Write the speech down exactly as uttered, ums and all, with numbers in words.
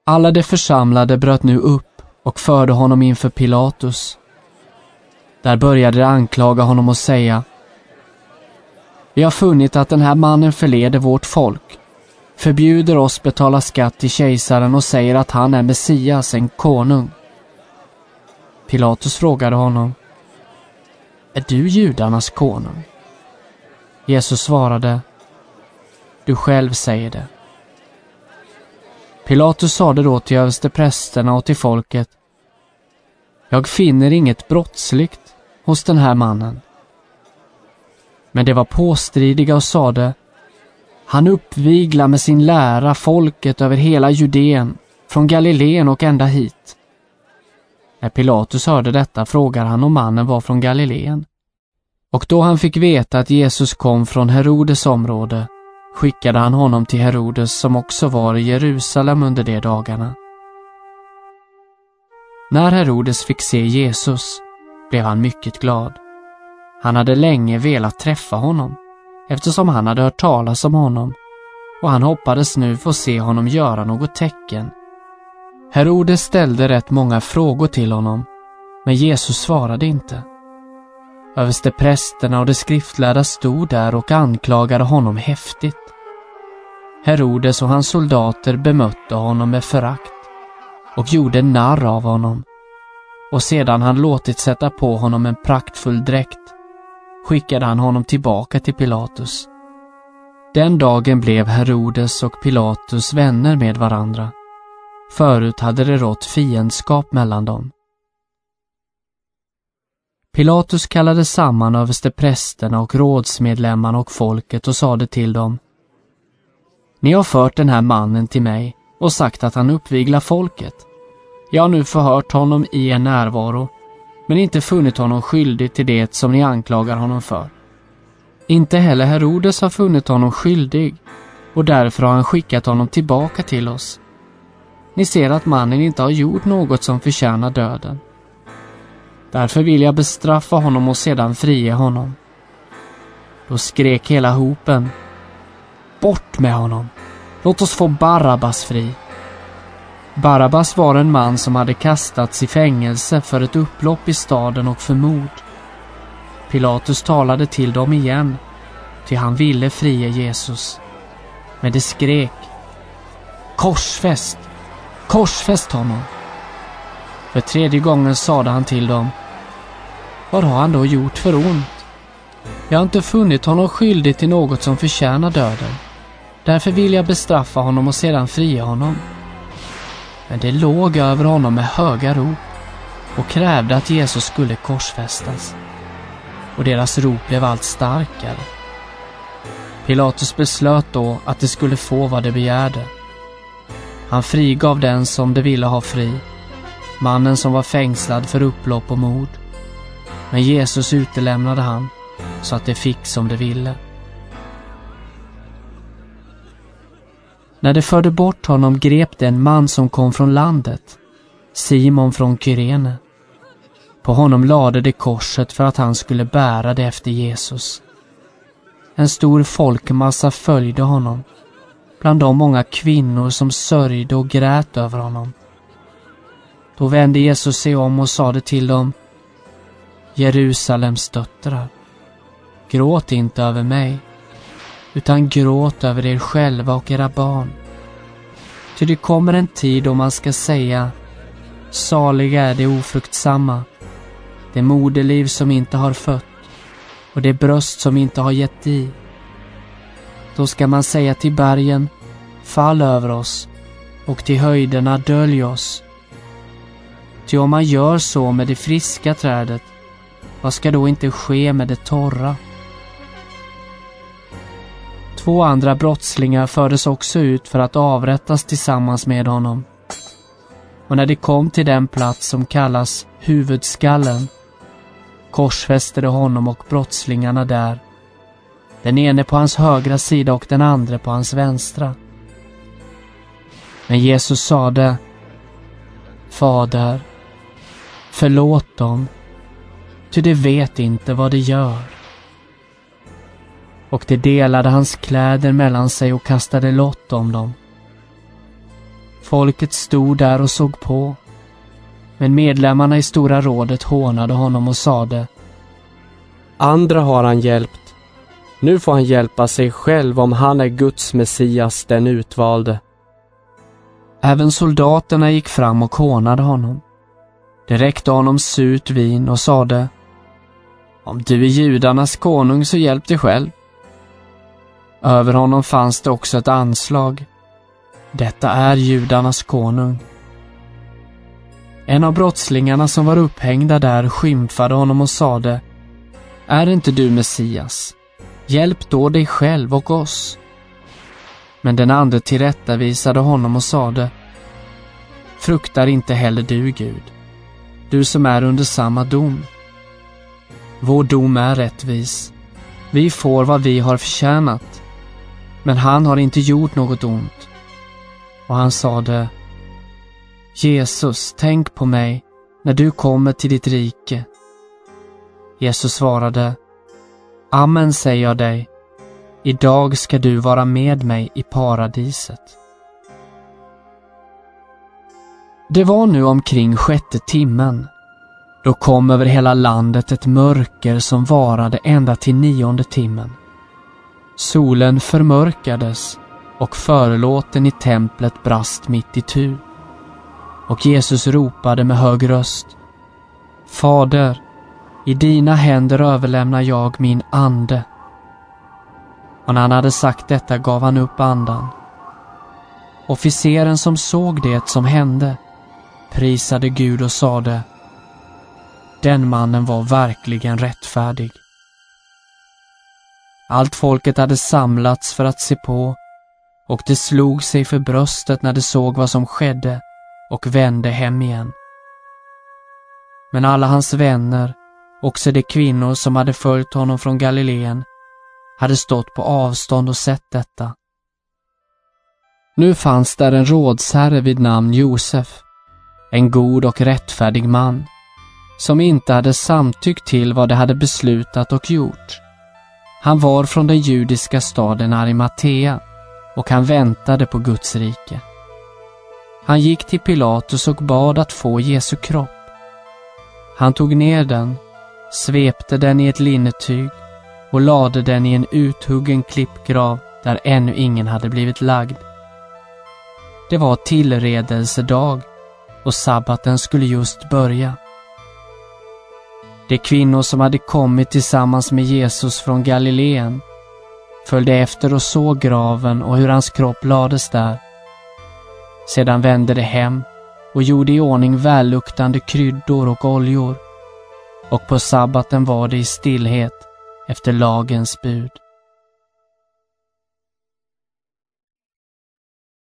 Alla de församlade bröt nu upp och förde honom inför Pilatus. Där började de anklaga honom och säga: Vi har funnit att den här mannen förleder vårt folk, förbjuder oss betala skatt till kejsaren och säger att han är Messias, en konung. Pilatus frågade honom: Är du judarnas konung? Jesus svarade: Du själv säger det. Pilatus sade då till översteprästerna och till folket: Jag finner inget brottsligt hos den här mannen. Men det var påstridiga och sade: Han uppviglar med sin lära folket över hela Judeen, från Galileen och ända hit. När Pilatus hörde detta frågade han om mannen var från Galileen. Och då han fick veta att Jesus kom från Herodes område, skickade han honom till Herodes, som också var i Jerusalem under de dagarna. När Herodes fick se Jesus blev han mycket glad. Han hade länge velat träffa honom, eftersom han hade hört talas om honom, och han hoppades nu få se honom göra något tecken. Herodes ställde rätt många frågor till honom, men Jesus svarade inte. Översteprästerna och de skriftlärda stod där och anklagade honom häftigt. Herodes och hans soldater bemötte honom med förakt och gjorde narr av honom, och sedan han låtit sätta på honom en praktfull dräkt skickade han honom tillbaka till Pilatus. Den dagen blev Herodes och Pilatus vänner med varandra. Förut hade det rått fiendskap mellan dem. Pilatus kallade samman översteprästerna och rådsmedlemmarna och folket och sade till dem: Ni har fört den här mannen till mig och sagt att han uppviglar folket. Jag har nu förhört honom i en närvaro, men inte funnit honom skyldig till det som ni anklagar honom för. Inte heller Herodes har funnit honom skyldig, och därför har han skickat honom tillbaka till oss. Ni ser att mannen inte har gjort något som förtjänar döden. Därför vill jag bestraffa honom och sedan frige honom. Då skrek hela hopen: Bort med honom! Låt oss få Barabbas fri! Barabbas var en man som hade kastats i fängelse för ett upplopp i staden och för mord. Pilatus talade till dem igen, ty han ville fria Jesus. Men det skrek: Korsfäst! Korsfäst honom! För tredje gången sade han till dem: Vad har han då gjort för ont? Jag har inte funnit honom skyldig till något som förtjänar döden. Därför vill jag bestraffa honom och sedan fria honom. Men det låg över honom med höga rop och krävde att Jesus skulle korsfästas. Och deras rop blev allt starkare. Pilatus beslöt då att de skulle få vad de begärde. Han frigav den som de ville ha fri, mannen som var fängslad för upplopp och mord. Men Jesus utelämnade han så att de fick som de ville. När de förde bort honom grep det en man som kom från landet, Simon från Kyrene. På honom lade de korset för att han skulle bära det efter Jesus. En stor folkmassa följde honom, bland de många kvinnor som sörjde och grät över honom. Då vände Jesus sig om och sade till dem: Jerusalems döttrar, gråt inte över mig, utan gråt över er själva och era barn. Ty det kommer en tid då man ska säga: Saliga är det ofruktsamma, det moderliv som inte har fött, och det bröst som inte har gett i. Då ska man säga till bergen: Fall över oss, och till höjderna dölj oss. Ty om man gör så med det friska trädet, vad ska då inte ske med det torra? Två andra brottslingar fördes också ut för att avrättas tillsammans med honom. Och när de kom till den plats som kallas huvudskallen, korsfäste de honom och brottslingarna där, den ene på hans högra sida och den andra på hans vänstra. Men Jesus sade: Fader, förlåt dem, ty de vet inte vad de gör. Och de delade hans kläder mellan sig och kastade lott om dem. Folket stod där och såg på. Men medlemmarna i Stora rådet hånade honom och sade: Andra har han hjälpt. Nu får han hjälpa sig själv om han är Guds Messias, den utvalde. Även soldaterna gick fram och hånade honom. De räckte honom surt vin och sade: Om du är judarnas konung så hjälp dig själv. Över honom fanns det också ett anslag: Detta är judarnas konung. En av brottslingarna som var upphängda där skymfade honom och sade: Är inte du Messias? Hjälp då dig själv och oss. Men den andre tillrättavisade honom och sade: Fruktar inte heller du Gud, du som är under samma dom. Vår dom är rättvis. Vi får vad vi har förtjänat. Men han har inte gjort något ont. Och han sade: Jesus, tänk på mig när du kommer till ditt rike. Jesus svarade: Amen säger jag dig, idag ska du vara med mig i paradiset. Det var nu omkring sjätte timmen. Då kom över hela landet ett mörker som varade ända till nionde timmen. Solen förmörkades och förlåten i templet brast mitt i tu. Och Jesus ropade med hög röst: Fader, i dina händer överlämnar jag min ande. Och när han hade sagt detta gav han upp andan. Officeren som såg det som hände prisade Gud och sade: Den mannen var verkligen rättfärdig. Allt folket hade samlats för att se på, och det slog sig för bröstet när de såg vad som skedde och vände hem igen. Men alla hans vänner, också de kvinnor som hade följt honom från Galileen, hade stått på avstånd och sett detta. Nu fanns där en rådsherre vid namn Josef, en god och rättfärdig man, som inte hade samtyckt till vad de hade beslutat och gjort. Han var från den judiska staden Arimatea och han väntade på Guds rike. Han gick till Pilatus och bad att få Jesu kropp. Han tog ner den, svepte den i ett linnetyg och lade den i en uthuggen klippgrav där ännu ingen hade blivit lagd. Det var tillredelsedag och sabbaten skulle just börja. De kvinnor som hade kommit tillsammans med Jesus från Galileen följde efter och såg graven och hur hans kropp lades där. Sedan vände de hem och gjorde i ordning välluktande kryddor och oljor. Och på sabbaten var det i stillhet efter lagens bud.